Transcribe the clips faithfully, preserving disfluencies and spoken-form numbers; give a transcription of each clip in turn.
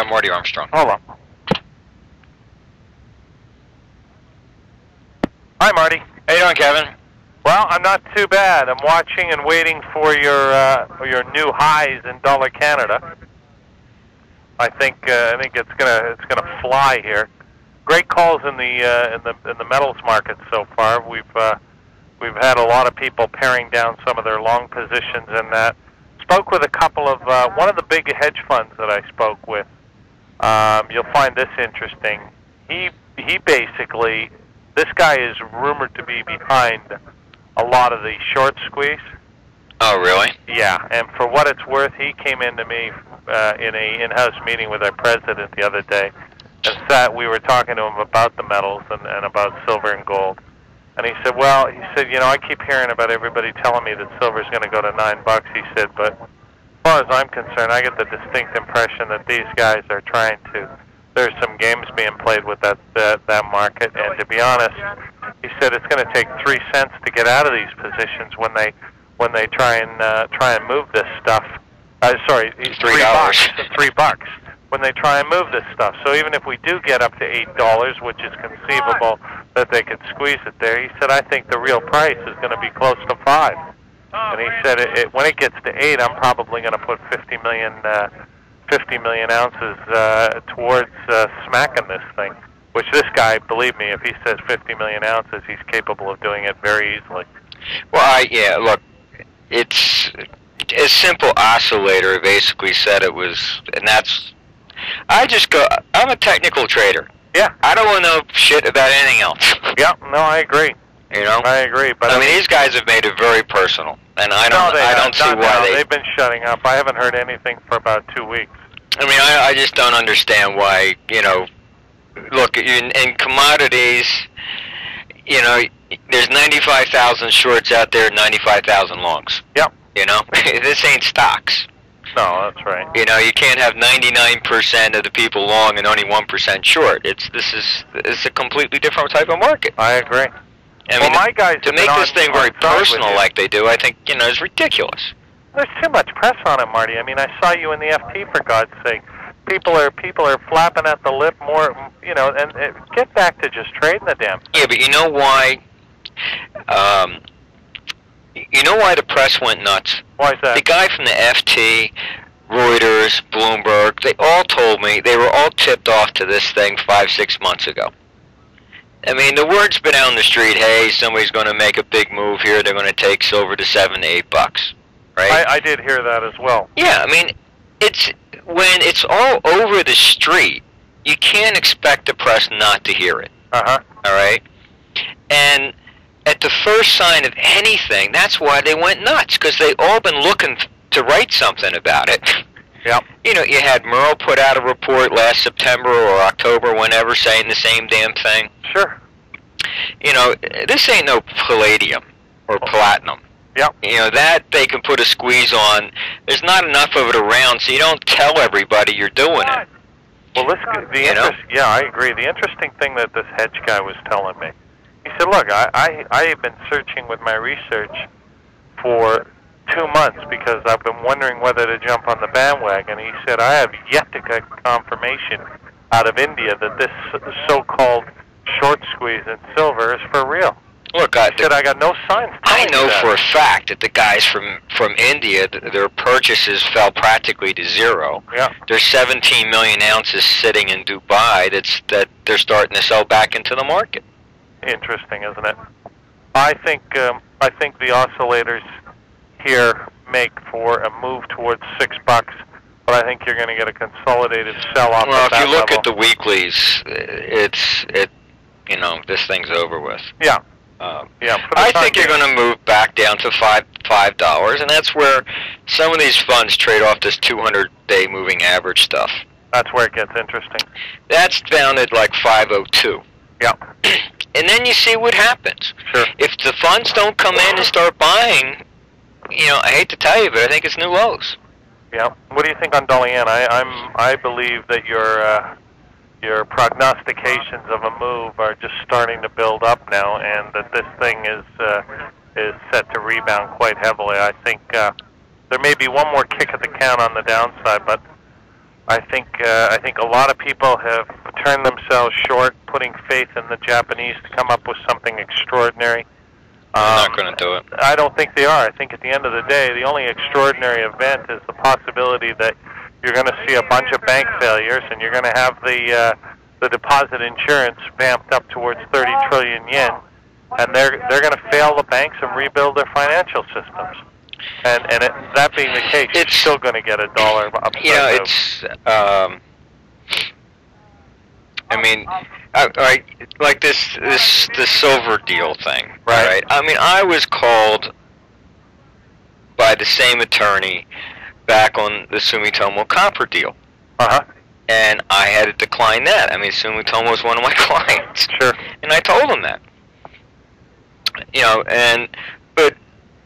I'm Marty Armstrong. Hold on. Hi, Marty. How you doing, Kevin? Well, I'm not too bad. I'm watching and waiting for your uh, your new highs in dollar Canada. I think uh, I think it's gonna it's gonna fly here. Great calls in the uh, in the in the metals market so far. We've uh, we've had a lot of people paring down some of their long positions in that. Spoke with a couple of uh, one of the big hedge funds that I spoke with. Um, you'll find this interesting. He he basically this guy is rumored to be behind a lot of the short squeeze. Oh, really? Yeah, and for what it's worth, he came into me uh, in a in-house meeting with our president the other day, and sat. We were talking to him about the metals and, and about silver and gold, and he said, "Well, he said, you know, I keep hearing about everybody telling me that silver's going to go to nine bucks." He said, "But as far as I'm concerned, I get the distinct impression that these guys are trying to. There's some games being played with that that, that market, and to be honest, he said it's going to take three cents to get out of these positions when they." when they try and uh, try and move this stuff. Uh, sorry, three bucks. Three bucks. When they try and move this stuff. So even if we do get up to eight dollars, which is conceivable that they could squeeze it there, he said, I think the real price is going to be close to five. And he said, it, it, when it gets to eight, I'm probably going to put fifty million, uh, fifty million ounces uh, towards uh, smacking this thing. Which this guy, believe me, if he says fifty million ounces, he's capable of doing it very easily. Well, I, yeah, look. It's a simple oscillator. Basically said it was, and that's. I just go. I'm a technical trader. Yeah. I don't want to know shit about anything else. Yeah. No, I agree. You know. I agree, but I mean, these guys have made it very personal, and I don't. No, they I have. don't see Not why now. they. They've been shutting up. I haven't heard anything for about two weeks. I mean, I, I just don't understand why. You know, look in, in commodities. You know. There's ninety-five thousand shorts out there, ninety-five thousand longs. Yep. You know, this ain't stocks. No, that's right. You know, you can't have ninety-nine percent of the people long and only one percent short. It's this is it's a completely different type of market. I agree. I well, mean, my guys to make this thing very personal like they do, I think you know is ridiculous. There's too much press on it, Marty. I mean, I saw you in the F T for God's sake. People are people are flapping at the lip more. You know, and, and get back to just trading the damn thing. Yeah, but you know why? Um, you know why the press went nuts? Why is that? The guy from the F T, Reuters, Bloomberg, they all told me, they were all tipped off to this thing five, six months ago. I mean, the word's been out on the street, hey, somebody's going to make a big move here, they're going to take silver to seven to eight bucks, right? I, I did hear that as well. Yeah, I mean, it's when it's all over the street, you can't expect the press not to hear it. Uh-huh. All right? And at the first sign of anything, that's why they went nuts, because they all been looking to write something about it. Yep. You know, you had Merle put out a report last September or October, whenever, saying the same damn thing. Sure. You know, this ain't no palladium or platinum. Yep. You know, that they can put a squeeze on. There's not enough of it around, so you don't tell everybody you're doing it. Well, this, the You know? interest, yeah, I agree. The interesting thing that this hedge guy was telling me, he said, look, I, I, I have been searching with my research for two months because I've been wondering whether to jump on the bandwagon. He said, I have yet to get confirmation out of India that this so-called short squeeze in silver is for real. Look, I, He said, I got no signs I telling know me that. for a fact that the guys from, from India, th- their purchases fell practically to zero. Yeah. There's seventeen million ounces sitting in Dubai that's, that they're starting to sell back into the market. Interesting, isn't it? I think um, I think the oscillators here make for a move towards six bucks, but I think you're going to get a consolidated sell-off. Well, at if you that look level. at the weeklies, it's it, you know, this thing's over with. Yeah. Um, Yeah, for the I time think you're being. going to move back down to five five dollars, and that's where some of these funds trade off this two hundred day moving average stuff. That's where it gets interesting. That's down at like five oh two. Yeah. And then you see what happens. Sure. If the funds don't come in and start buying, you know, I hate to tell you, but I think it's new lows. Yeah. What do you think on Dollar Yen? I, I'm I believe that your uh, your prognostications of a move are just starting to build up now, and that this thing is uh, is set to rebound quite heavily. I think uh, there may be one more kick at the can on the downside, but I think uh, I think a lot of people have turned themselves short, putting faith in the Japanese to come up with something extraordinary. They're Um, not going to do it. I don't think they are. I think at the end of the day, the only extraordinary event is the possibility that you're going to see a bunch of bank failures, and you're going to have the uh, the deposit insurance vamped up towards thirty trillion yen, and they're they're going to fail the banks and rebuild their financial systems. And and it, that being the case, It's- you're still going to get a dollar upside You know, down. it's. Um, I mean, I, I like this this the silver deal thing, Right. right? I mean, I was called by the same attorney back on the Sumitomo copper deal, Uh-huh. and I had to decline that. I mean, Sumitomo was one of my clients, Sure. and I told them that. You know, and but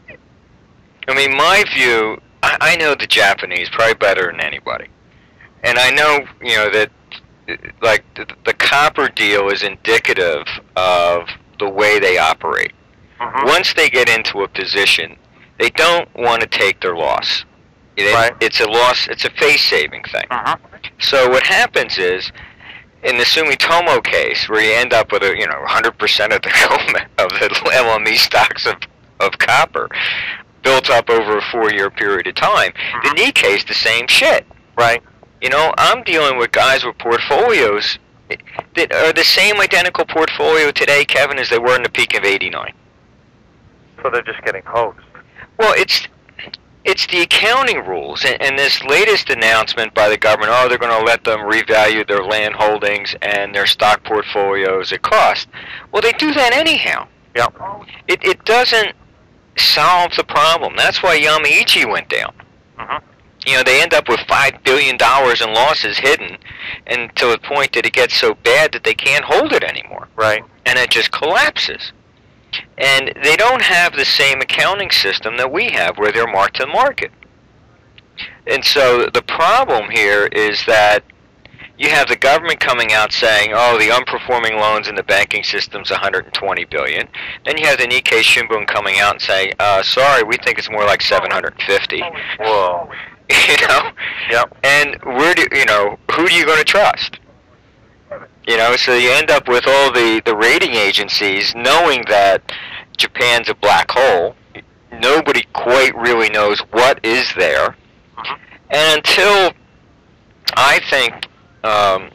I mean, my view. I, I know the Japanese probably better than anybody, and I know you know that. Like the, the copper deal is indicative of the way they operate. Mhm. Once they get into a position, they don't want to take their loss. It- Right. It's a loss. It's a face-saving thing. Uh-huh. So what happens is, in the Sumitomo case, where you end up with a you know one hundred percent of the of the L M E stocks of of copper built up over a four-year period of time, the Nikkei's the same shit. Right. You know, I'm dealing with guys with portfolios that are the same identical portfolio today, Kevin, as they were in the peak of eighty-nine. So they're just getting hosed. Well, it's it's the accounting rules, and, and this latest announcement by the government, oh, they're going to let them revalue their land holdings and their stock portfolios at cost. Well, they do that anyhow. Yep. It, it doesn't solve the problem. That's why Yamaichi went down. Mhm. You know, they end up with five billion dollars in losses hidden, and to the point that it gets so bad that they can't hold it anymore, Right. and it just collapses. And they don't have the same accounting system that we have, where they're marked to market. And so the problem here is that you have the government coming out saying, "Oh, the unperforming loans in the banking system's one hundred twenty billion." Then you have the Nikkei Shimbun coming out and saying, uh, "Sorry, we think it's more like seven hundred fifty." Whoa. You know, Yep. and where do you know who do you going to trust? You know, so you end up with all the the rating agencies knowing that Japan's a black hole. Nobody quite really knows what is there, Mhm. and until I think, um,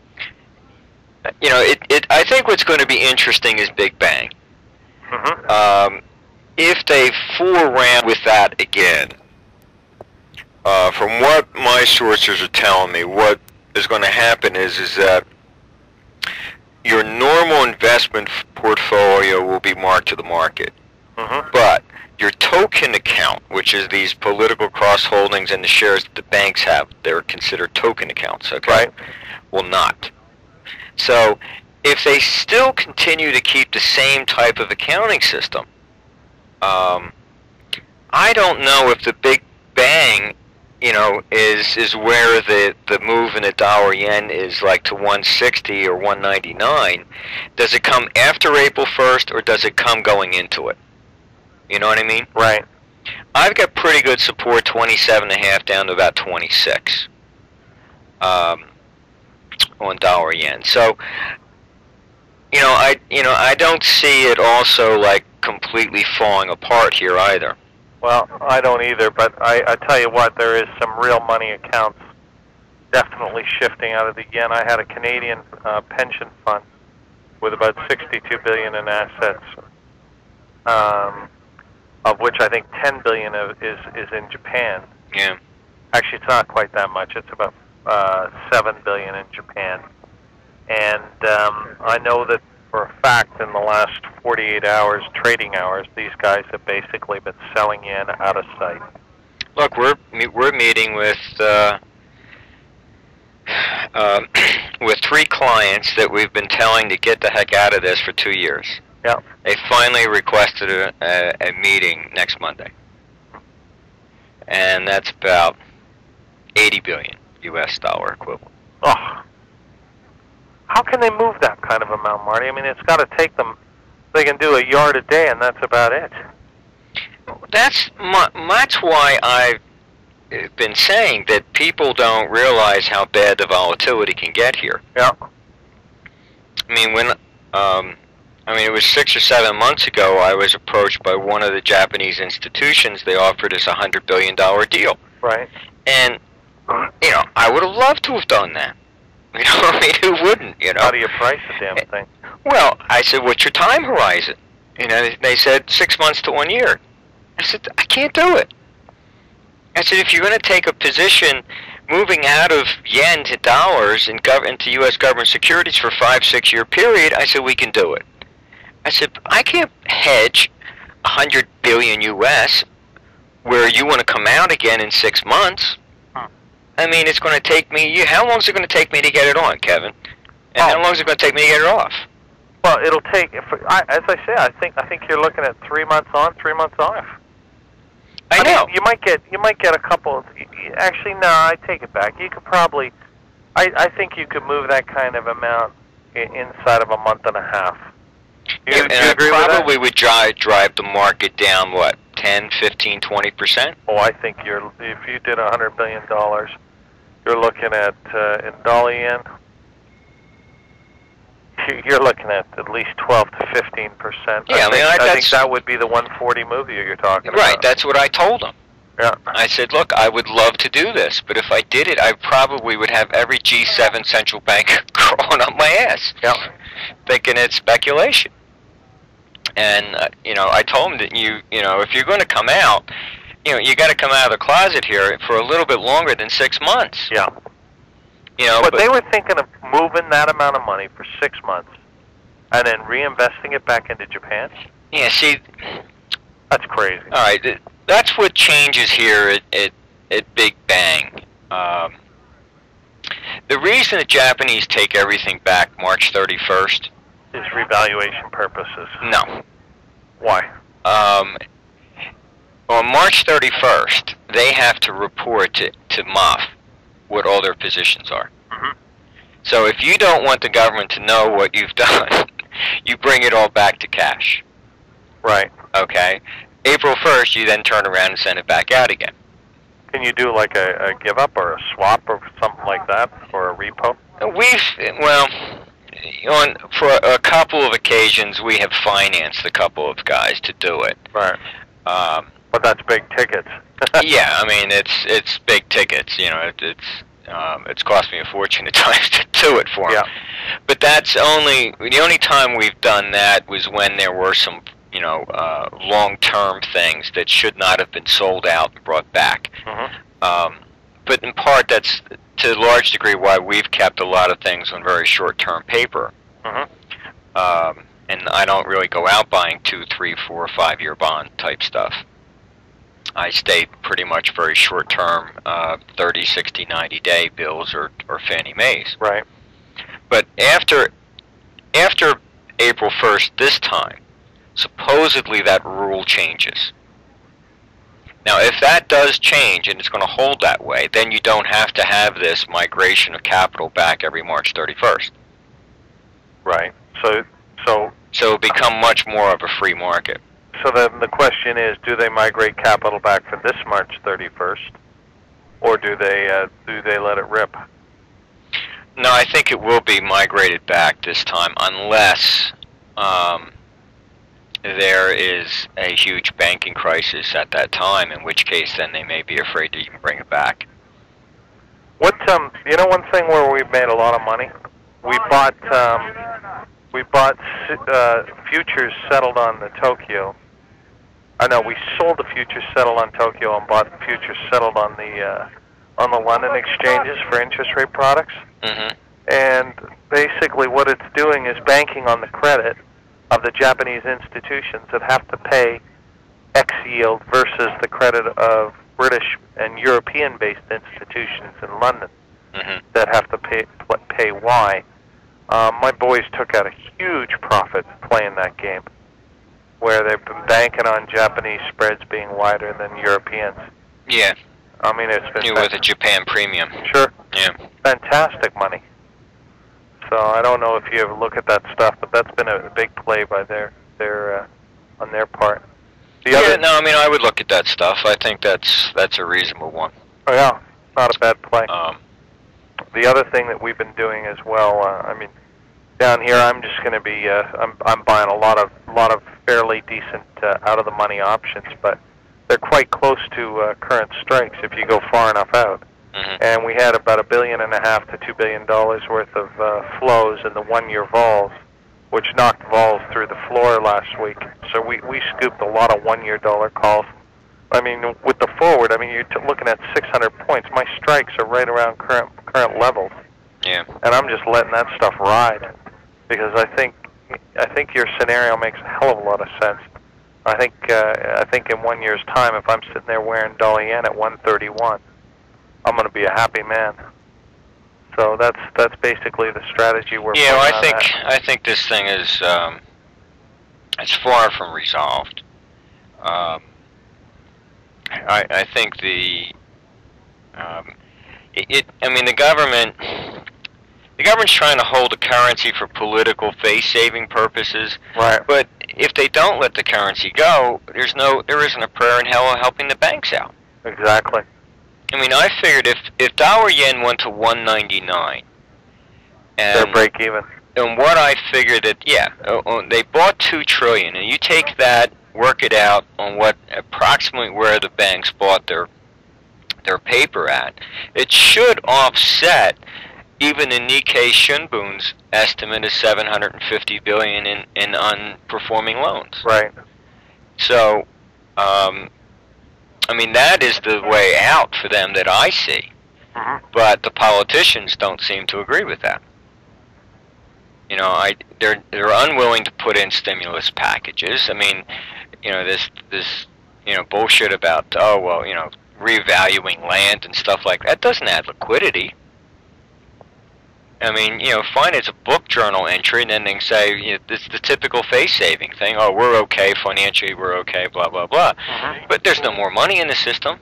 you know, it, it. I think what's going to be interesting is Big Bang. Mhm. Um, if they fool around with that again. Uh, from what my sources are telling me, what is going to happen is is that your normal investment f- portfolio will be marked to the market, Mhm. but your token account, which is these political cross holdings and the shares that the banks have, they're considered token accounts, okay? Right. Will not. So if they still continue to keep the same type of accounting system, um, I don't know if the Big Bang, you know, is is where the the move in the dollar yen is like to one sixty or one ninety-nine. Does it come after April first, or does it come going into it? You know what I mean? Right. I've got pretty good support, twenty-seven and a half down to about twenty-six um, on dollar yen. So, you know, I you know I don't see it also like completely falling apart here either. Well, I don't either, but I, I tell you what, there is some real money accounts definitely shifting out of the yen. I had a Canadian uh, pension fund with about sixty-two billion dollars in assets, um, of which I think ten billion dollars of is is in Japan. Yeah. Actually, it's not quite that much. It's about uh, seven billion dollars in Japan, and um, I know that for a fact in the last forty-eight hours, trading hours, these guys have basically been selling yen out of sight. Look, we're me- we're meeting with uh, uh, with three clients that we've been telling to get the heck out of this for two years. Yeah. They finally requested a, a, a meeting next Monday, and that's about eighty billion U S dollar equivalent. Oh, how can they move that kind of amount, Marty? I mean, it's got to take them. They can do a yard a day, and that's about it. That's my, that's why I been saying that people don't realize how bad the volatility can get here. Yeah. I mean, when um, I mean, it was six or seven months ago, I was approached by one of the Japanese institutions. They offered us a hundred billion dollar deal. Right. And you know, I would have loved to have done that. You know, I mean, who wouldn't? You know. How do you price the damn thing? Well, I said, "What's your time horizon?" You know, they said six months to one year. I said, "I can't do it." I said, "If you're going to take a position moving out of yen to dollars and gov- into U S government securities for a five, six year period," I said, "we can do it." I said, "I can't hedge a hundred billion U S where you want to come out again in six months. Huh. I mean, it's going to take me. You, how long is it going to take me to get it on, Kevin? And oh. how long is it going to take me to get it off?" Well, it'll take. If, I, as I say, I think I think you're looking at three months on, three months off. I, I know. mean, you might get you might get a couple. Of, actually, no, I take it back. You could probably. I I think you could move that kind of amount in, inside of a month and a half. You, yeah, do and you agree I probably with that? would drive drive the market down what ten, fifteen, twenty percent. Oh, I think you're. If you did a hundred billion dollars, you're looking at uh, in dollar yen. You're looking at at least twelve to fifteen percent. Yeah, I, I mean, think, I, I think that would be the one forty movie you're talking right, about. Right, that's what I told him. Yeah. I said, "Look, I would love to do this, but if I did it, I probably would have every G seven central bank crawling up my ass, yeah, thinking it's speculation." And uh, you know, I told him that you, you know, if you're going to come out, you know, you got to come out of the closet here for a little bit longer than six months. Yeah. You know, but, but they were thinking of moving that amount of money for six months and then reinvesting it back into Japan. Yeah, see, that's crazy. All right, th- that's what changes here at at, at Big Bang. Um, the reason the Japanese take everything back March thirty-first is revaluation purposes. No. Why? Um, on March thirty-first, they have to report to to M O F what all their positions are. Mm-hmm. So if you don't want the government to know what you've done, you bring it all back to cash. Right. Okay. April first, you then turn around and send it back out again. Can you do like a, a give up or a swap or something like that, or a repo? We've, well, on for a couple of occasions, we have financed a couple of guys to do it. Right. Um, but that's big tickets. Yeah, I mean, it's it's big tickets. You know, it, it's um, it's cost me a fortune at times to do it for them. Yeah. But that's only the only time we've done that was when there were some, you know, uh, long-term things that should not have been sold out and brought back. Mm-hmm. Um, but in part, that's to a large degree why we've kept a lot of things on very short-term paper. Mm-hmm. Um, and I don't really go out buying two, three, four, five-year bond type stuff. I stay pretty much very short-term, uh, thirty, sixty, ninety-day bills or, or Fannie Mae's. Right. But after after April first this time, supposedly that rule changes. Now, if that does change and it's going to hold that way, then you don't have to have this migration of capital back every March thirty-first. Right. So, so, so it'll become much more of a free market. So then the question is, do they migrate capital back for this March thirty-first, or do they uh, do they let it rip? No, I think it will be migrated back this time, unless um, there is a huge banking crisis at that time, in which case then they may be afraid to even bring it back. What um, you know, one thing where we've made a lot of money, we bought um, we bought uh, futures settled on the Tokyo. I know we sold the futures settled on Tokyo and bought futures settled on the uh, on the London exchanges for interest rate products. Mm-hmm. And basically, what it's doing is banking on the credit of the Japanese institutions that have to pay X yield versus the credit of British and European-based institutions in London mm-hmm. that have to pay pay Y. Um, my boys took out a huge profit playing that game, where they've been banking on Japanese spreads being wider than Europeans. Yeah. I mean, it's been... You with a Japan premium. Sure. Yeah. Fantastic money. So I don't know if you ever look at that stuff, but that's been a big play by their, their, uh, on their part. The yeah, other, no, I mean, I would look at that stuff. I think that's that's a reasonable one. Oh yeah, not a bad play. Um, the other thing that we've been doing as well, uh, I mean, down here I'm just going to be, uh, I'm I'm buying a lot of lot of fairly decent uh, out of the money options, but they're quite close to uh, current strikes if you go far enough out. mhm. And we had about a billion and a half to two billion dollars worth of uh, flows in the one-year vols, which knocked vols through the floor last week. So we we scooped a lot of one-year dollar calls. I mean, with the forward, I mean, you're t looking at six hundred points. My strikes are right around current current levels, Yeah. and I'm just letting that stuff ride because I think I think your scenario makes a hell of a lot of sense. I think uh, I think in one year's time, if I'm sitting there wearing dollar yen at one thirty-one, I'm going to be a happy man. So that's that's basically the strategy we're. Yeah, well, putting I on think that. I think this thing is um, it's far from resolved. Um, I I think the um, it, it I mean the government the government's trying to hold the currency for political face-saving purposes. Right. But if they don't let the currency go, there's no there isn't a prayer in hell helping the banks out. Exactly. I mean, I figured if if dollar yen went to one ninety-nine, They're and break even. and what I figured that yeah, uh, uh, they bought two trillion, and you take that, work it out on what approximately where the banks bought their their paper at, it should offset even the Nikkei Shinbun's estimate is seven hundred fifty billion in in unperforming loans. Right. So, um, I mean, that is the way out for them that I see. Mm-hmm. But the politicians don't seem to agree with that. You know, I they're they're unwilling to put in stimulus packages. I mean, you know, this this you know bullshit about oh well, you know, revaluing land and stuff like that doesn't add liquidity. I mean, you know, fine, it's a book journal entry, and then they say, you know, this is the typical face-saving thing. Oh, we're okay financially, we're okay, blah, blah, blah. Mm-hmm. But there's no more money in the system.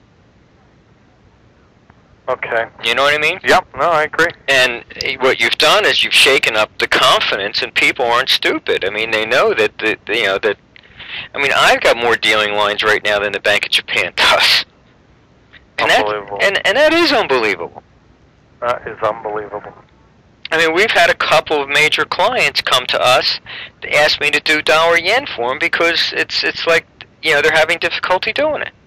Okay. You know what I mean? Yep. No, I agree. And what you've done is you've shaken up the confidence, and people aren't stupid. I mean, they know that, the, the, you know, that, I mean, I've got more dealing lines right now than the Bank of Japan does. And Unbelievable. That, and, and that is unbelievable. That is unbelievable. I mean, we've had a couple of major clients come to us to ask me to do dollar yen for them because it's it's like, you know, they're having difficulty doing it.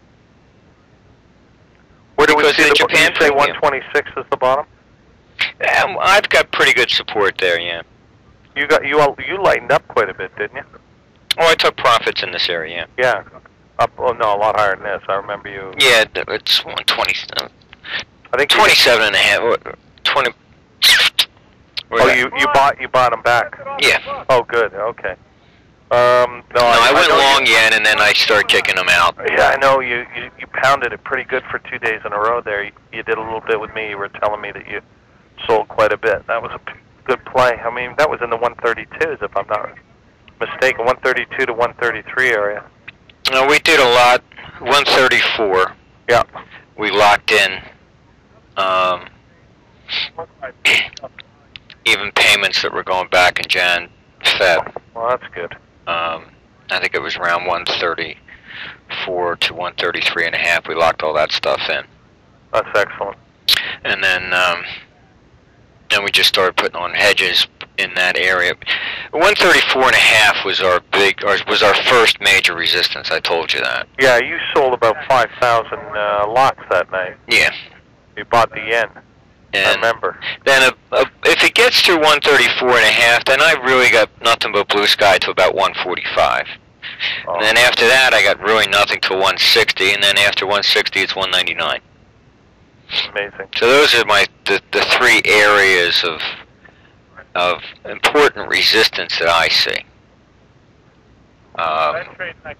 Where do we Because see the the Japan you say premium. one twenty-six is the bottom? Um, I've got pretty good support there, yeah. You got you all- you lightened up quite a bit, didn't you? Oh, I took profits in this area. Yeah. Up. Oh no, a lot higher than this. I remember you. Yeah, th- it's one twenty, uh, I think you- twenty-seven and a half, uh, twenty. Oh, you you bought you bought them back. Yeah. Oh, good. Okay. Um, no, No, I, I went know long you, yen and then I started kicking them out. Yeah, I know you, you you pounded it pretty good for two days in a row there. You, you did a little bit with me. You were telling me that you sold quite a bit. That was a p- good play. I mean, that was in the one thirty-twos, if I'm not mistaken, one thirty-two to one thirty-three area. No, we did a lot. one thirty-four. Yeah. We locked in. Um, even payments that were going back in Jan, Feb. Well, that's good. Um, I think it was around one thirty-four to one thirty-three and a half. We locked all that stuff in, That's excellent. and then um, then we just started putting on hedges in that area. one thirty-four and a half was our big, or was our first major resistance. I told you that. Yeah, you sold about five thousand uh, lots that night. Yeah. You bought the yen. I And remember. then a, a, if it gets to one thirty-four and a half, then I really got nothing but blue sky to about one forty-five. Oh. And then after that, I got really nothing till one sixty, and then after one sixty, it's one ninety-nine. Amazing. So those are my the, the three areas of of important resistance that I see. Um,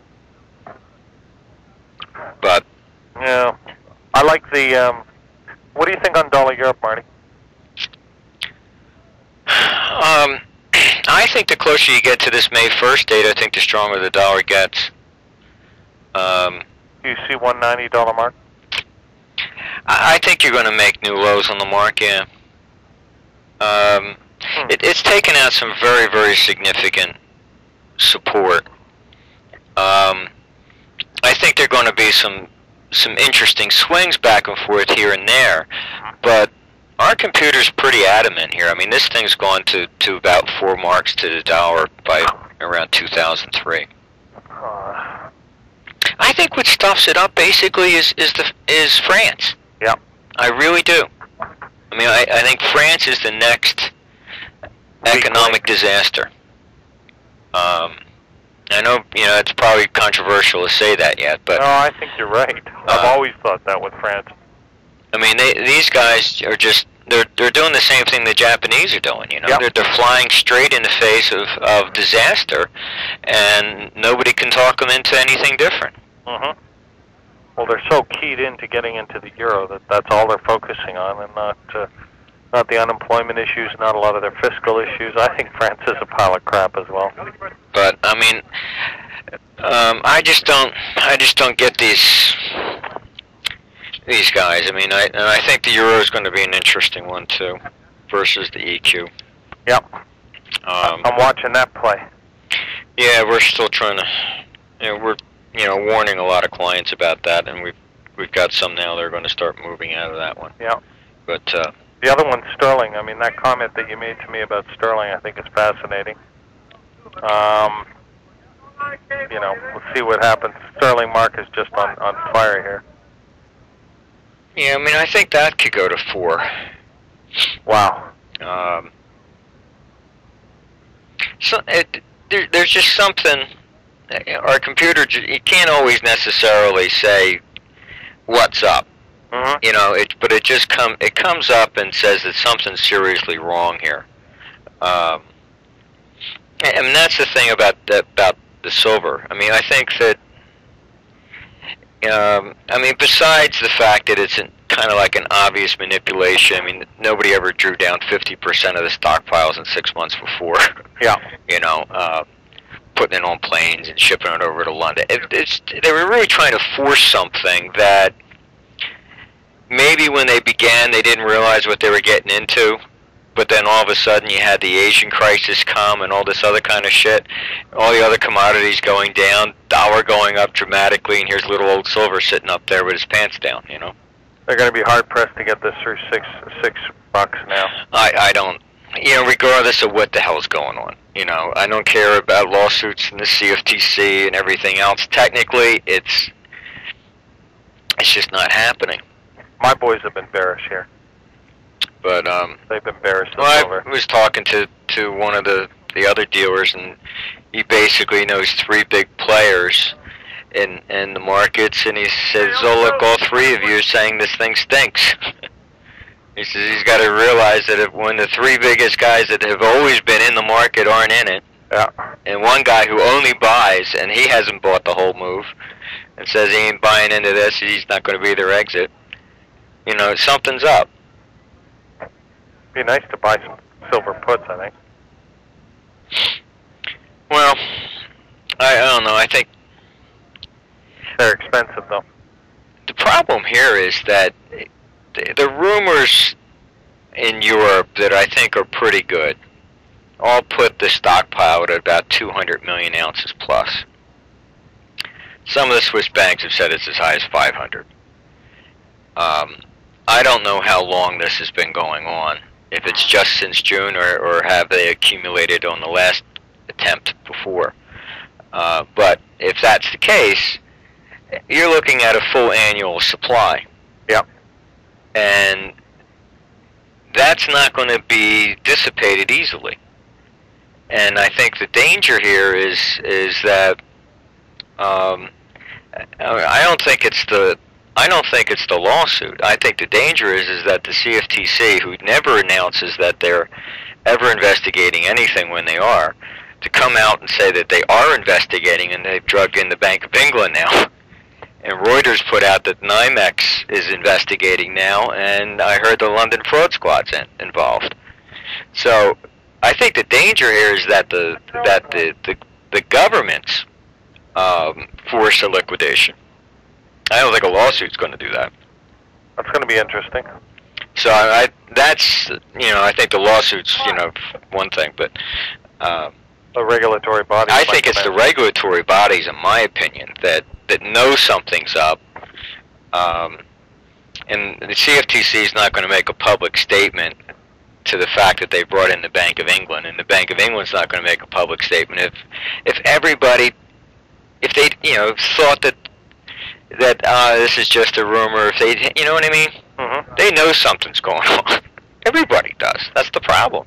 but Yeah. I like the. Um, what do you think on dollar Europe, Marty? um, I think the closer you get to this May first date, I think the stronger the dollar gets. Um, Do you see one ninety dollar mark? I, I think you're going to make new lows on the market. Um, Hmm. it, it's taken out some very, very significant support. Um, I think there are going to be some some interesting swings back and forth here and there, but our computer's pretty adamant here. I mean, this thing's gone to, to about four marks to the dollar by around two thousand three. Uh, I think what stuffs it up basically is is the is France. yeah. I really do. I mean, I, I think France is the next economic disaster. Um, I know, you know, it's probably controversial to say that yet, but No, I think you're right. I've Uh, always thought that with France. I mean, they, these guys are just, they're they're doing the same thing the Japanese are doing, you know? Yep. They're, they're flying straight in the face of, of disaster, and nobody can talk them into anything different. hmm Well, they're so keyed into getting into the euro that that's all they're focusing on, and not uh, not the unemployment issues, not a lot of their fiscal issues. I think France is a pile of crap as well. But, I mean, um, I just don't, I just don't get these... These guys. I mean, I and I think the euro is going to be an interesting one too, versus the E Q. Yep. Um, I'm watching that play. yeah, we're still trying to. You know, we're you know warning a lot of clients about that, and we've we've got some now that are going to start moving out of that one. Yeah. But uh, The other one's sterling. I mean, that comment that you made to me about sterling, I think is fascinating. Um, you know, we'll see what happens. Sterling mark is just on on fire here. yeah, I mean, I think that could go to four. Wow. Um, so it, there, there's just something. Our computer, you can't always necessarily say what's up. Mm-hmm. You know, it, but it just come it comes up and says that something's seriously wrong here. Um, and, and that's the thing about the, about the silver. I mean, I think that. Um, I mean, besides the fact that it's an, kind of like an obvious manipulation. I mean, nobody ever drew down fifty percent of the stockpiles in six months before. Yeah. You know, uh, putting it on planes and shipping it over to London. It, it's, they were really trying to force something that maybe when they began they didn't realize what they were getting into. But then all of a sudden you had the Asian crisis come and all this other kind of shit. All the other commodities going down, dollar going up dramatically, and here's little old silver sitting up there with his pants down, you know. They're going to be hard pressed to get this through six six bucks now. I, I don't, you know, regardless of what the hell's going on, you know, I don't care about lawsuits and the C F T C and everything else. Technically, it's it's just not happening. My boys have been bearish here. But um, They've been bearish well, I over. was talking to, to one of the, the other dealers, and he basically knows three big players in in the markets, and he says, "Oh, look, all three of you are saying this thing stinks." He says he's got to realize that if, when the three biggest guys that have always been in the market aren't in it, Yeah. and one guy who only buys, and he hasn't bought the whole move, and says he ain't buying into this, he's not going to be their exit, you know, something's up. Be nice to buy some silver puts, I think. Well, I, I don't know. I think They're expensive, though. the problem here is that the, the rumors in Europe that I think are pretty good all put the stockpile at about two hundred million ounces plus. Some of the Swiss banks have said it's as high as five hundred. Um, I don't know how long this has been going on, if it's just since June or, or have they accumulated on the last attempt before. Uh, but if that's the case, you're looking at a full annual supply. Yeah. And that's not going to be dissipated easily. And I think the danger here is is that um, I don't think it's the I don't think it's the lawsuit. I think the danger is is that the C F T C, who never announces that they're ever investigating anything when they are, to come out and say that they are investigating and they've drugged in the Bank of England now. And Reuters put out that NYMEX is investigating now, and I heard the London Fraud Squad's in, involved. So I think the danger here is that the that the the, the governments um, force a liquidation. I don't think a lawsuit's going to do that. That's going to be interesting. So I, I that's you know I think the lawsuit's you know one thing, but uh, The regulatory body. I think it's the regulatory bodies, in my opinion, that that know something's up, Um, and the C F T C is not going to make a public statement to the fact that they brought in the Bank of England, and the Bank of England's not going to make a public statement. If if everybody, if they, you know, thought that that uh, this is just a rumor, if they, you know what I mean? Mm-hmm. They know something's going on. Everybody does. That's the problem.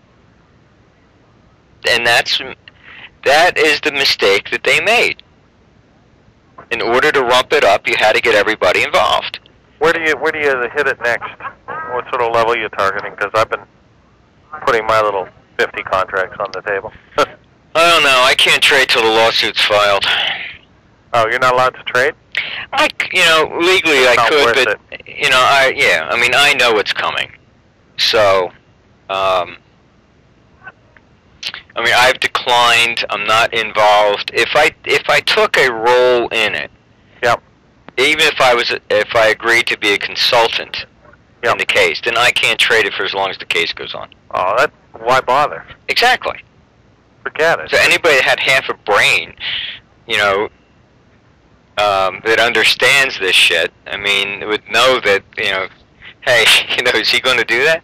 And that's that is the mistake that they made. In order to rump it up, you had to get everybody involved. Where do you where do you hit it next? What sort of level are you targeting? Because I've been putting my little fifty contracts on the table. I don't know. I can't trade till the lawsuit's filed. Oh, you're not allowed to trade? I, you know, legally It's I not could, worth but it. you know, I yeah. I mean, I know it's coming. So, um, I mean, I've declined. I'm not involved. If I if I took a role in it, Yep. even if I was if I agreed to be a consultant Yep. in the case, then I can't trade it for as long as the case goes on. Oh, that why bother? Exactly. Forget it. So anybody that had half a brain, you know, um, that understands this shit, I mean, would know that, you know, hey, you know, is he going to do that?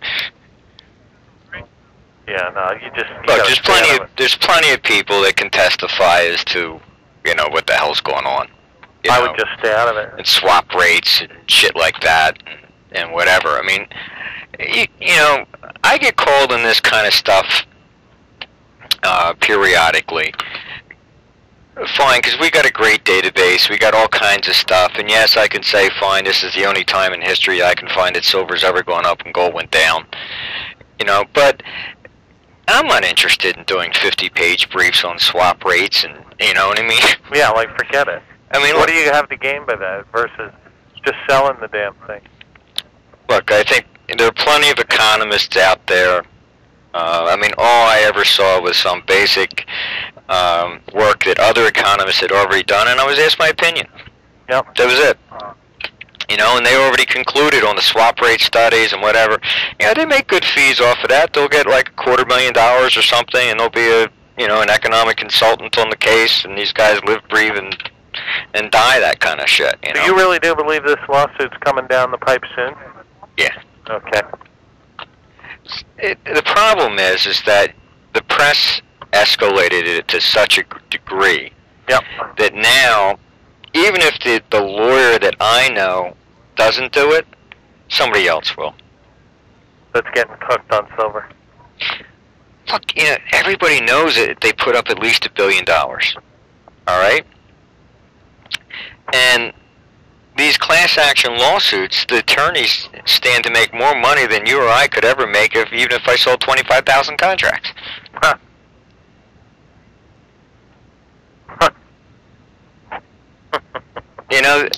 Yeah, no, you just. You Look, gotta there's stay plenty out of it. there's plenty of people that can testify as to, you know, what the hell's going on. You I know, would just stay out of it. and swap rates and shit like that, and, and whatever. I mean, you, you know, I get called on this kind of stuff uh, periodically. Fine, because we got a great database. We got all kinds of stuff. And yes, I can say, fine, this is the only time in history I can find that silver's ever gone up and gold went down. You know, but I'm not interested in doing fifty-page briefs on swap rates, and you know what I mean. Yeah, like forget it. I mean, What look, do you have to gain by that versus just selling the damn thing? look, I think there are plenty of economists out there. Uh, I mean, all I ever saw was some basic um, work that other economists had already done, and I was asked my opinion. Yep. That was it. You know, and they already concluded on the swap rate studies and whatever. Yeah, they make good fees off of that. They'll get like a quarter million dollars or something, and there'll be a, you know, an economic consultant on the case, and these guys live, breathe, and and die that kind of shit. You So know? you really do believe this lawsuit's coming down the pipe soon? Yeah. Okay. It, the problem is, is that the press escalated it to such a g- degree Yep. that now, even if the, the lawyer that I know doesn't do it, somebody else will. That's getting cooked on silver. Look, you know, everybody knows that they put up at least a billion dollars. All right? And these class action lawsuits, the attorneys stand to make more money than you or I could ever make, if even if I sold twenty-five thousand contracts. Huh. Huh. You know,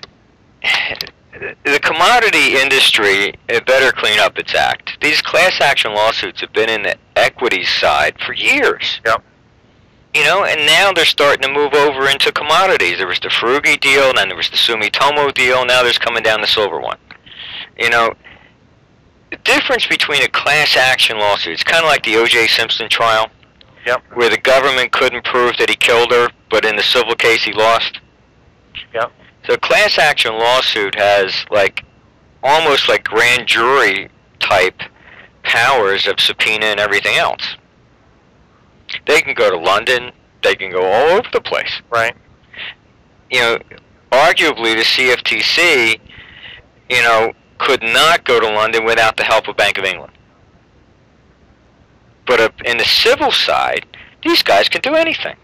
the commodity industry it better clean up its act. These class action lawsuits have been in the equities side for years. Yep. You know, and now they're starting to move over into commodities. There was the Furugi deal, and then there was the Sumitomo deal, now there's coming down the silver one. You know, the difference between a class action lawsuit, it's kind of like the O J Simpson trial, Yep. where the government couldn't prove that he killed her, but in the civil case he lost. Yep. So a class action lawsuit has like almost like grand jury type powers of subpoena and everything else. They can go to London, they can go all over the place. Right. You know, arguably the C F T C, you know, could not go to London without the help of Bank of England. But uh, in the civil side, these guys can do anything.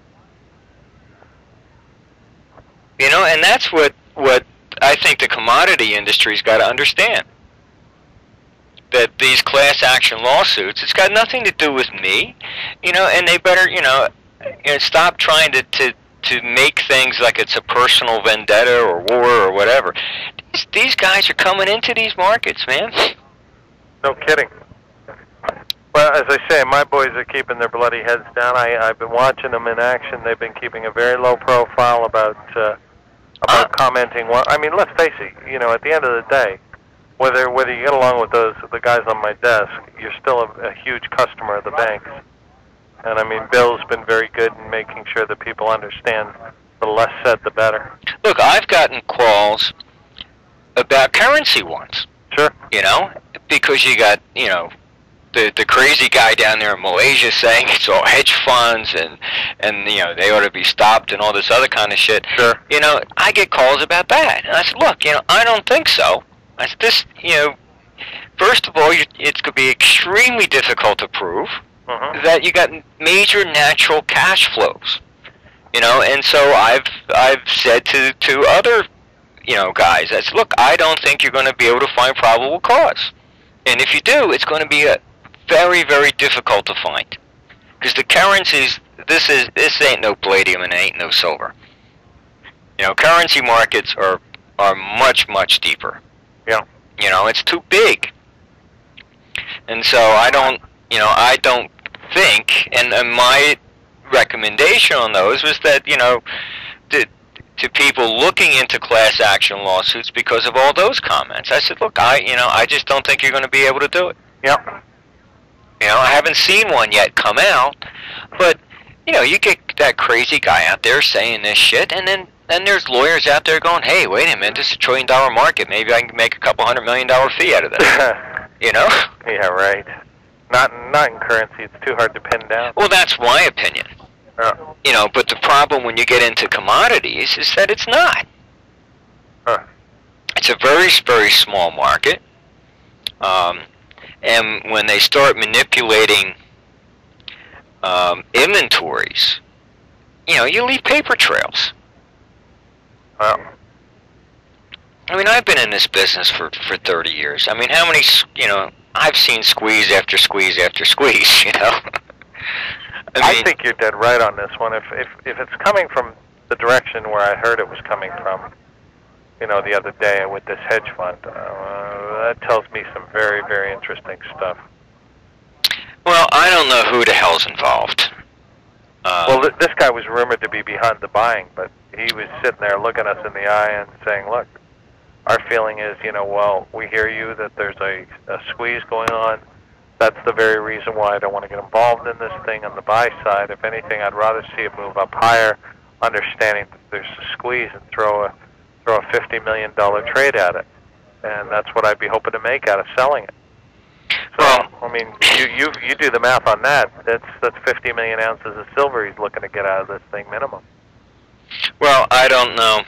You know, and that's what, what I think the commodity industry's got to understand. That these class action lawsuits, it's got nothing to do with me, you know, and they better, you know, you know stop trying to, to, to make things like it's a personal vendetta or war or whatever. These, these guys are coming into these markets, man. No kidding. Well, as I say, my boys are keeping their bloody heads down. I, I've been watching them in action. They've been keeping a very low profile about uh, about Uh. commenting. Well, I mean, let's face it. You know, at the end of the day, whether whether you get along with those the guys on my desk, you're still a, a huge customer of the banks. And I mean, Bill's been very good in making sure that people understand the less said, the better. Look, I've gotten calls about currency ones. Sure. You know, because you got, you know, the the crazy guy down there in Malaysia saying it's all hedge funds and and you know they ought to be stopped and all this other kind of shit. Sure. You know, I get calls about that, and I said, look, you know, I don't think so. I said, this, you know, first of all, you, it's going to be extremely difficult to prove Mm-hmm. that you got major natural cash flows. You know, and so I've I've said to to other, you know, guys, I said, look, I don't think you're going to be able to find probable cause, and if you do, it's going to be a very very difficult to find, because the currencies, this is this ain't no palladium and ain't no silver. You know, currency markets are are much much deeper. Yeah. You know, it's too big, and so I don't, you know, I don't think, and, and my recommendation on those was that, you know, to, to people looking into class action lawsuits because of all those comments, I said, look, I, you know, I just don't think you're going to be able to do it. Yep. You know, I haven't seen one yet come out, but, you know, you get that crazy guy out there saying this shit, and then then there's lawyers out there going, hey, wait a minute, this is a trillion dollar market. Maybe I can make a couple hundred million dollar fee out of that. You know? Yeah, right. Not not in currency. It's too hard to pin down. Well, that's my opinion. Uh, You know, but the problem when you get into commodities is that it's not. huh. It's a very, very small market. Um, and when they start manipulating um, inventories, you know, you leave paper trails. Well, I mean, I've been in this business for, for thirty years. I mean, how many, s- you know, I've seen squeeze after squeeze after squeeze, you know? I, I mean, think you're dead right on this one. If if if it's coming from the direction where I heard it was coming from, you know, the other day with this hedge fund, uh, that tells me some very very interesting stuff. well, I don't know who the hell's involved. Um, Well, th- this guy was rumored to be behind the buying, but he was sitting there looking us in the eye and saying, "Look, our feeling is, you know, well, we hear you that there's a, a squeeze going on. That's the very reason why I don't want to get involved in this thing on the buy side. If anything, I'd rather see it move up higher, understanding that there's a squeeze, and throw a throw a fifty million dollar trade at it. And that's what I'd be hoping to make out of selling it." So, Well- I mean, you you you do the math on that. That's that's fifty million ounces of silver he's looking to get out of this thing minimum. Well, I don't know.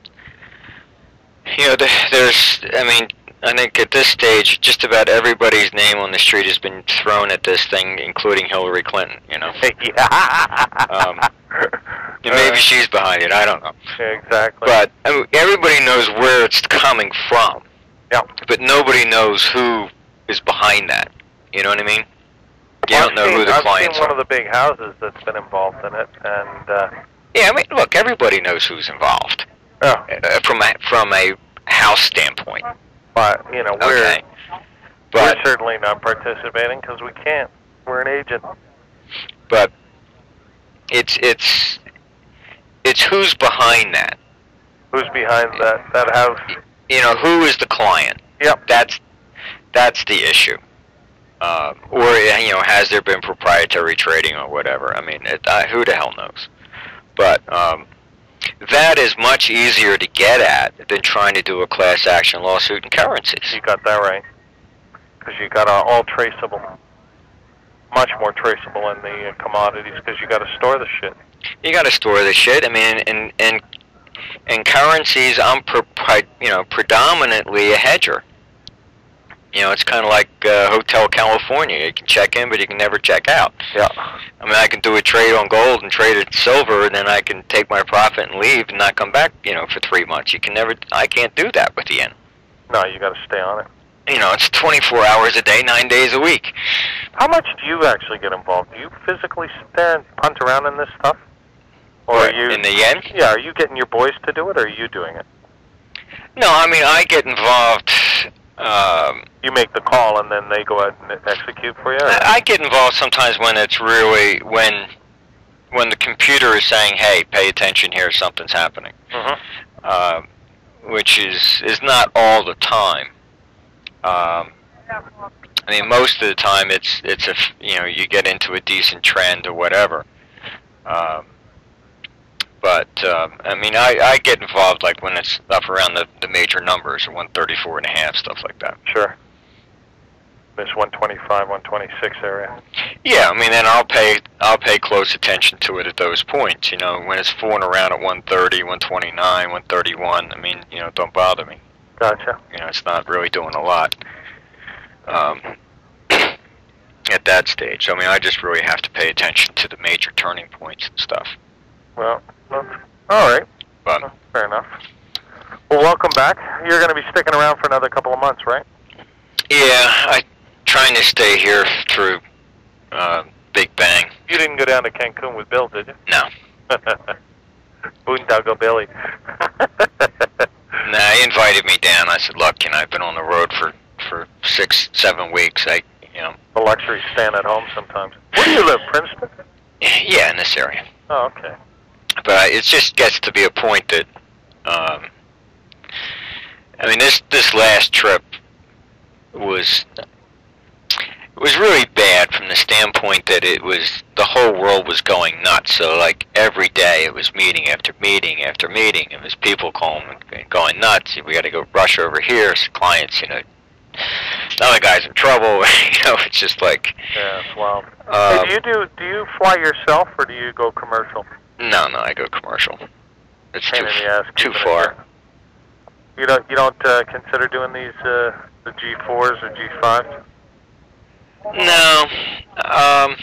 You know, th- there's, I mean, I think at this stage, just about everybody's name on the street has been thrown at this thing, including Hillary Clinton, you know. Yeah. Um, And maybe Uh, she's behind it, I don't know. exactly. But I mean, everybody knows where it's coming from, yeah. but nobody knows who is behind that. You know what I mean? You Well, don't know I've who seen, the I've clients seen one are. of the big houses that's been involved in it, and uh, Yeah, I mean, look, everybody knows who's involved oh, uh, from a, from a house standpoint. but you know we're Okay. But we're certainly not participating because we can't. We're an agent. but it's it's it's who's behind that. Who's behind that that house? You know, who is the client? Yep. That's that's the issue. Uh, or you know, has there been proprietary trading or whatever? I mean, it, uh, who the hell knows? But um, that is much easier to get at than trying to do a class action lawsuit in currencies. You got that right. Because you got uh, all traceable, much more traceable in the uh, commodities because you got to store the shit. You got to store the shit. I mean, in in in currencies, I'm pre- pre- you know predominantly a hedger. You know, it's kind of like uh, Hotel California. You can check in, but you can never check out. Yeah. I mean, I can do a trade on gold and trade it silver, and then I can take my profit and leave and not come back, you know, for three months. You can never, I can't do that with the yen. No, you got to stay on it. You know, it's twenty-four hours a day, nine days a week. How much do you actually get involved? Do you physically sit there and punt around in this stuff? Or What, are you? in the yen? Yeah, are you getting your boys to do it, or are you doing it? No, I mean, I get involved. Um, You make the call, and then they go out and execute for you? Or? I, I get involved sometimes when it's really when when the computer is saying, "Hey, pay attention here, something's happening," Mm-hmm. um, which is is not all the time. Um, I mean, most of the time it's it's a you know you get into a decent trend or whatever. Um, But um, I mean, I, I get involved like when it's up around the, the major numbers, or one thirty-four and a half, stuff like that. Sure. This one twenty-five, one twenty-six area. Yeah, I mean, then I'll pay I'll pay close attention to it at those points. You know, when it's fooling around at one thirty, one twenty-nine, one thirty-one. I mean, you know, don't bother me. Gotcha. You know, it's not really doing a lot. Um, at that stage, I mean, I just really have to pay attention to the major turning points and stuff. Well, well all right. But well, fair enough. Well, welcome back. You're going to be sticking around for another couple of months, right? Yeah, I'm trying to stay here through uh, Big Bang. You didn't go down to Cancun with Bill, did you? No. Boondoggle Billy. Nah, he invited me down. I said, look, you know, I've been on the road for, for six, seven weeks. I, you know. The luxury staying at home sometimes. Where do you live, Princeton? Yeah, in this area. Oh, okay. But I, it just gets to be a point that, um, I mean, this this last trip was it was really bad from the standpoint that it was the whole world was going nuts. So like every day it was meeting after meeting after meeting. It was people calling and going nuts. We got to go rush over here. So clients, you know, another guy's in trouble. You know, it's just like yeah, it's wild. Um, hey, do you do do you fly yourself or do you go commercial? No, no, I go commercial. It's Pain too in the ass, too keeping it far. there. You don't you don't uh, consider doing these uh, the G fours or G fives? No. Um,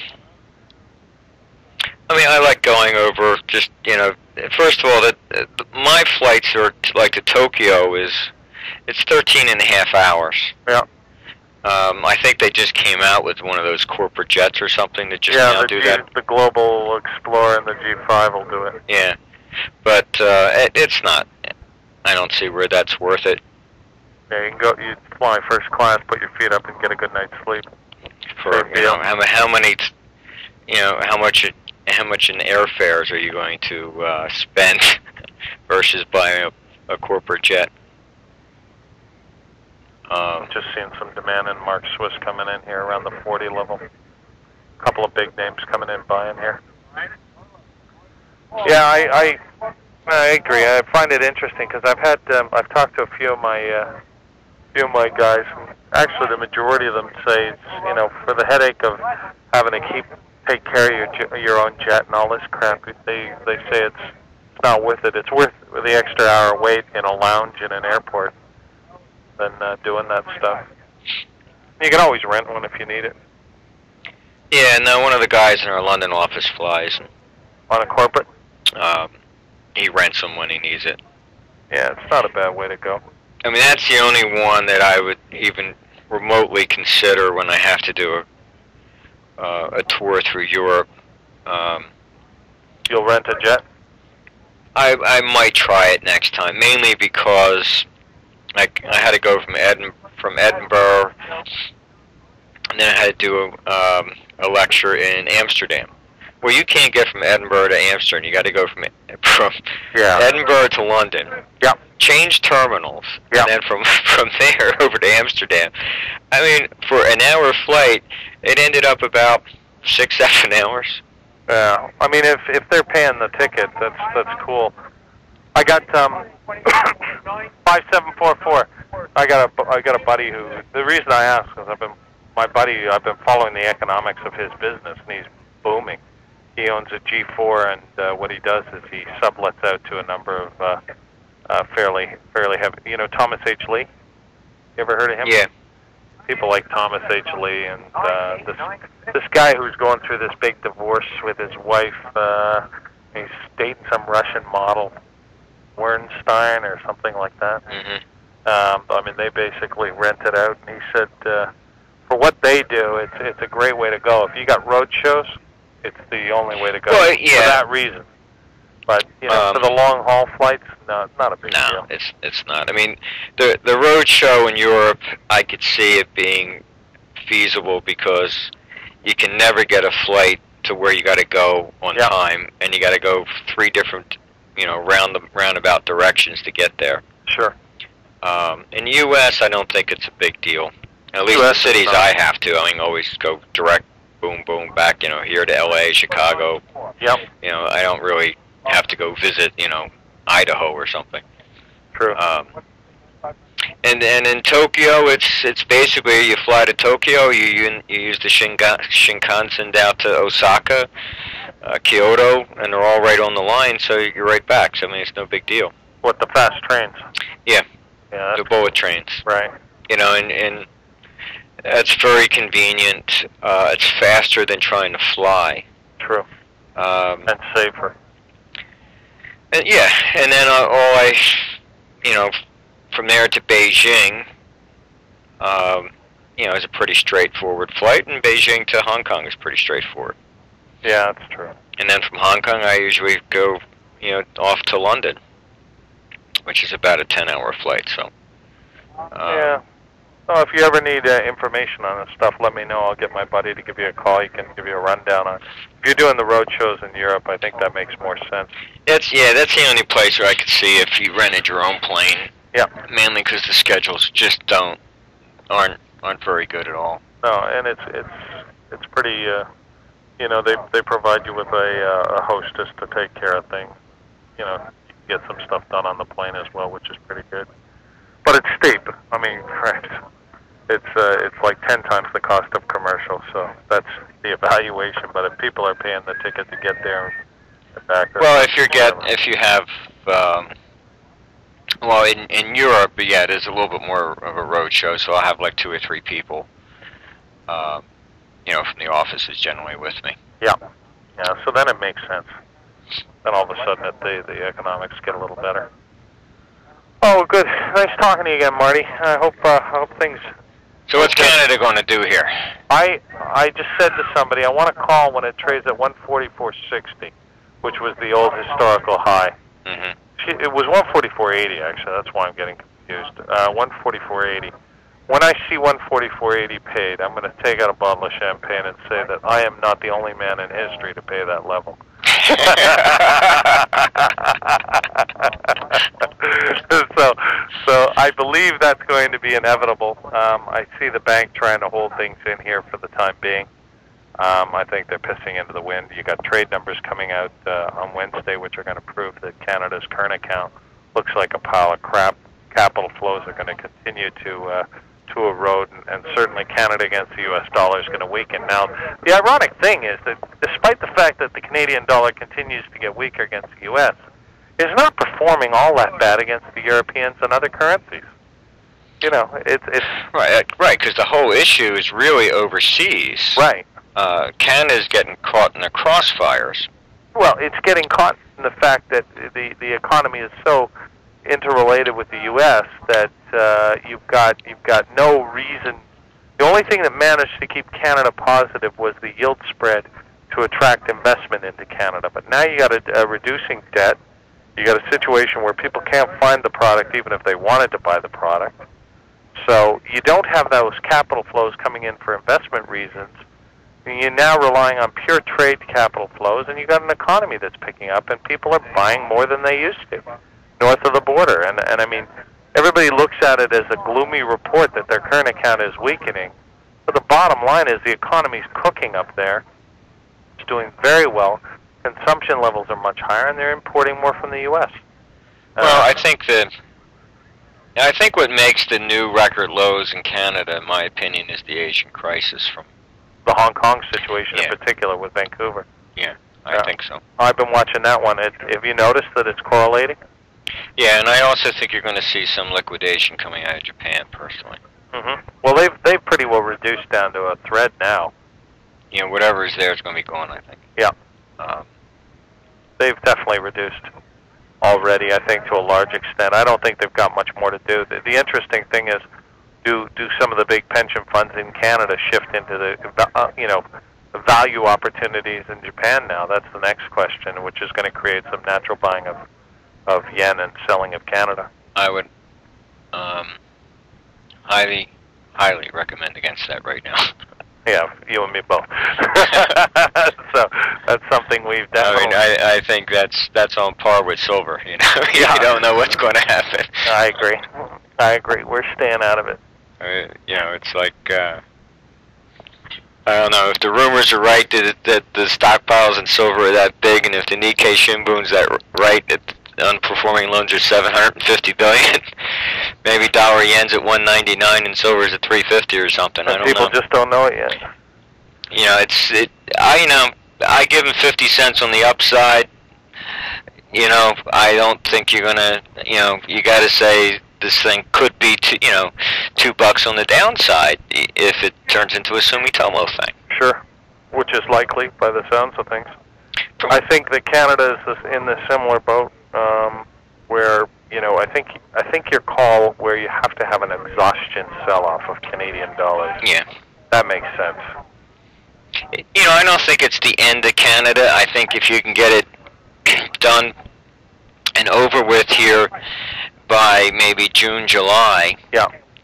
I mean, I like going over just, you know, first of all, that uh, my flights are to, like to Tokyo is, it's thirteen and a half hours. Yeah. Um, I think they just came out with one of those corporate jets or something that just yeah, now the do G, that. the Global Explorer and the G five will do it. Yeah. But uh, it, it's not. I don't see where that's worth it. Yeah, you can go, you fly first class, put your feet up, and get a good night's sleep. For you know, how, how many, you know, how much it, how much in airfares are you going to uh, spend versus buying a, a corporate jet? Um, Just seeing some demand in Mark Swiss coming in here around the forty level. A couple of big names coming in buying here. Yeah, I I, I agree. I find it interesting because I've had um, I've talked to a few of my uh, few of my guys. And actually, the majority of them say it's, you know, for the headache of having to keep take care of your your own jet and all this crap. They they say it's it's not worth it. It's worth the extra hour wait in a lounge in an airport than uh, doing that stuff. You can always rent one if you need it. yeah, no, one of the guys in our London office flies. And, On a corporate? um, he rents them when he needs it. Yeah, it's not a bad way to go. I mean, that's the only one that I would even remotely consider when I have to do a uh, a tour through Europe. Um, You'll rent a jet? I I might try it next time, mainly because I, I had to go from Edin from Edinburgh, and then I had to do a, um, a lecture in Amsterdam. Well, you can't get from Edinburgh to Amsterdam. You got to go from from Yeah. Edinburgh to London. Yep. Change terminals, Yep. and then from from there over to Amsterdam. I mean, for an hour flight, it ended up about six, seven hours. Yeah. I mean, if if they're paying the ticket, that's that's cool. I got um five seven four four. I got a I got a buddy who. The reason I ask is I've been my buddy. I've been following the economics of his business, and he's booming. He owns a G four, and uh, what he does is he sublets out to a number of uh, uh, fairly fairly heavy. You know, Thomas H. Lee. You ever heard of him? Yeah. People like Thomas H. Lee and uh, this this guy who's going through this big divorce with his wife. Uh, he's dating some Russian model, Wernstein or something like that. Mm-hmm. Um, I mean, they basically rent it out, and he said uh, for what they do, it's it's a great way to go. If you got road shows, it's the only way to go Well, yeah. for that reason. But you know, Um, for the long haul flights, no, it's not a big No, deal. it's it's not. I mean, the the road show in Europe, I could see it being feasible because you can never get a flight to where you got to go on Yeah. time, and you got to go three different, you know, round the roundabout directions to get there. Sure. Um, in the U S, I don't think it's a big deal. At least U S the cities is not. I have to, I mean, always go direct, boom, boom, back. You know, here to L A, Chicago. Yep. You know, I don't really have to go visit, you know, Idaho or something. True. Um, and and in Tokyo, it's it's basically you fly to Tokyo, you you, you use the Shinga, Shinkansen down to Osaka, uh, Kyoto, and they're all right on the line, so you're right back. So I mean, it's no big deal. What, the fast trains? Yeah, yeah, the bullet trains. Right. You know, and and that's very convenient. Uh, it's faster than trying to fly. True. Um, and safer. And yeah, and then uh, all I, you know, from there to Beijing, um, you know, is a pretty straightforward flight, and Beijing to Hong Kong is pretty straightforward. Yeah, that's true. And then from Hong Kong, I usually go, you know, off to London, which is about a ten-hour flight. So. Um, yeah. Oh, if you ever need uh, information on this stuff, let me know. I'll get my buddy to give you a call. He can give you a rundown on. If you're doing the road shows in Europe, I think that makes more sense. That's yeah. That's the only place where I could see if you rented your own plane. Yeah. Mainly because the schedules just don't aren't aren't very good at all. No, and it's it's it's pretty. Uh, you know, they they provide you with a uh, a hostess to take care of things. You know, you can get some stuff done on the plane as well, which is pretty good. But it's steep. I mean, right. It's uh, it's like ten times the cost of commercial, so that's the evaluation. But if people are paying the ticket to get there and back, well, if you get if you have, um, well, in in Europe, yeah, it is a little bit more of a road show. So I'll have like two or three people, um, you know, from the office is generally with me. Yeah, yeah. So then it makes sense. Then all of a sudden, it, the the economics get a little better. Oh, good. Nice talking to you again, Marty. I hope uh, I hope things. So what's Canada going to do here? I I just said to somebody, I want to call when it trades at one forty-four sixty, which was the old historical high. Mm-hmm. She, it was one forty-four eighty, actually. That's why I'm getting confused. Uh, one forty-four eighty. When I see one forty-four eighty paid, I'm going to take out a bottle of champagne and say that I am not the only man in history to pay that level. so, so I believe that's going to be inevitable. Um, I see the bank trying to hold things in here for the time being. Um, I think they're pissing into the wind. You got trade numbers coming out uh, on Wednesday, which are going to prove that Canada's current account looks like a pile of crap. Capital flows are going to continue to uh, to erode, and, and certainly Canada against the U S dollar is going to weaken. Now, the ironic thing is that despite the fact that the Canadian dollar continues to get weaker against the U S, it's not performing all that bad against the Europeans and other currencies. You know, it's it's right, right, because the whole issue is really overseas. Right. Uh, Canada's getting caught in the crossfires. Well, it's getting caught in the fact that the the economy is so interrelated with the U S that uh, you've got you've got no reason. The only thing that managed to keep Canada positive was the yield spread to attract investment into Canada. But now you got a, a reducing debt. You got a situation where people can't find the product even if they wanted to buy the product. So you don't have those capital flows coming in for investment reasons. You're now relying on pure trade capital flows, and you've got an economy that's picking up, and people are buying more than they used to north of the border. And, and I mean, everybody looks at it as a gloomy report that their current account is weakening. But the bottom line is the economy's cooking up there. It's doing very well. Consumption levels are much higher, and they're importing more from the U S. Uh, Well, I think that I think what makes the new record lows in Canada, in my opinion, is the Asian crisis from the Hong Kong situation Yeah. in particular with Vancouver. Yeah, I Yeah. think so. I've been watching that one. It, have you noticed that it's correlating? Yeah, and I also think you're going to see some liquidation coming out of Japan, personally. Mm-hmm. Well, they've they've pretty well reduced down to a thread now. You know, whatever is there is going to be gone, I think. Yeah. Um, They've definitely reduced already, I think, to a large extent. I don't think they've got much more to do. The, the interesting thing is, do do some of the big pension funds in Canada shift into the uh, you know value opportunities in Japan now? That's the next question, which is going to create some natural buying of of yen and selling of Canada. I would um, highly, highly recommend against that right now. Yeah, you and me both. So that's something we've definitely. I mean, I, I think that's that's on par with silver. You know, you Yeah. don't know what's going to happen. I agree. I agree. We're staying out of it. Uh, you know, it's like uh, I don't know if the rumors are right that that the stockpiles in silver are that big, and if the Nikkei Shimbun's that right that unperforming loans are seven hundred fifty billion. Maybe dollar yen's at one ninety-nine and silver's at three fifty or something. And I don't people know. just don't know it yet. You know, it's it. I you know I give them fifty cents on the upside. You know, I don't think you're gonna. You know, you got to say this thing could be two, you know, two bucks on the downside if it turns into a Sumitomo thing. Sure, which is likely by the sounds of things. I think that Canada is this, in the similar boat, um, where you know I think I think your call where you have to have an exhaustion sell-off of Canadian dollars. Yeah, that makes sense. You know, I don't think it's the end of Canada. I think if you can get it done and over with here by maybe June, July. Yeah.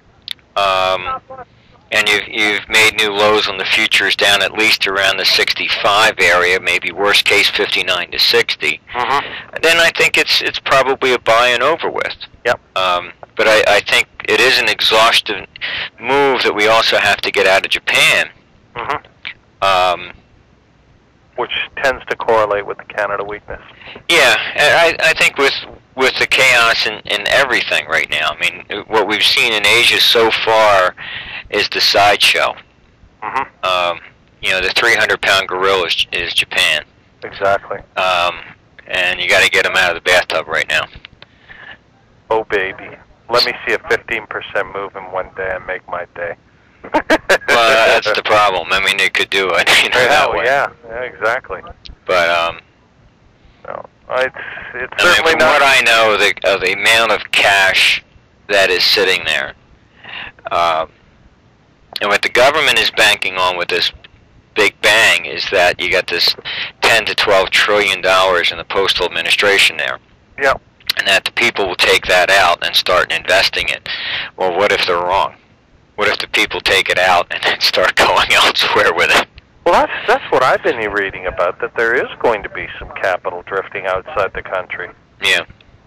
Um, and you've you've made new lows on the futures down at least around the sixty-five area, maybe worst case fifty-nine to sixty. Mm-hmm. Then I think it's it's probably a buy and over with. Yep. Um, but I, I think it is an exhaustive move that we also have to get out of Japan. Mm-hmm. Um, Which tends to correlate with the Canada weakness. Yeah, I, I think with with the chaos and, and everything right now, I mean, what we've seen in Asia so far is the sideshow. Mm-hmm. Um, you know, the three hundred pound gorilla is, is Japan. Exactly. Um, and you got to get them out of the bathtub right now. Oh, baby. Let me see a fifteen percent move in one day and make my day. Well, that's the problem. I mean, they could do it. You know, yeah, that way. yeah, yeah, exactly. But um, no, it's it's I mean, certainly from not. what I know, the of the amount of cash that is sitting there, uh, and what the government is banking on with this big bang is that you got this ten to twelve trillion dollars in the postal administration there. Yeah. And that the people will take that out and start investing it. Well, what if they're wrong? What if the people take it out and then start going elsewhere with it? Well, that's that's what I've been reading about. That there is going to be some capital drifting outside the country. Yeah.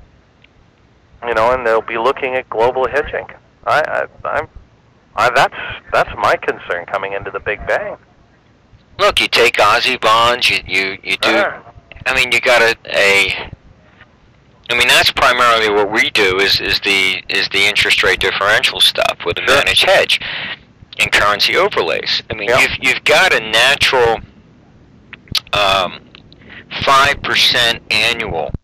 You know, and they'll be looking at global hedging. I, I I'm, I that's that's my concern coming into the Big Bang. Look, you take Aussie bonds. You you you do. Ah. I mean, you got a a. I mean, that's primarily what we do is is the is the interest rate differential stuff with a Sure. managed hedge and currency overlays. I mean, Yep. you've you've got a natural um, five percent annual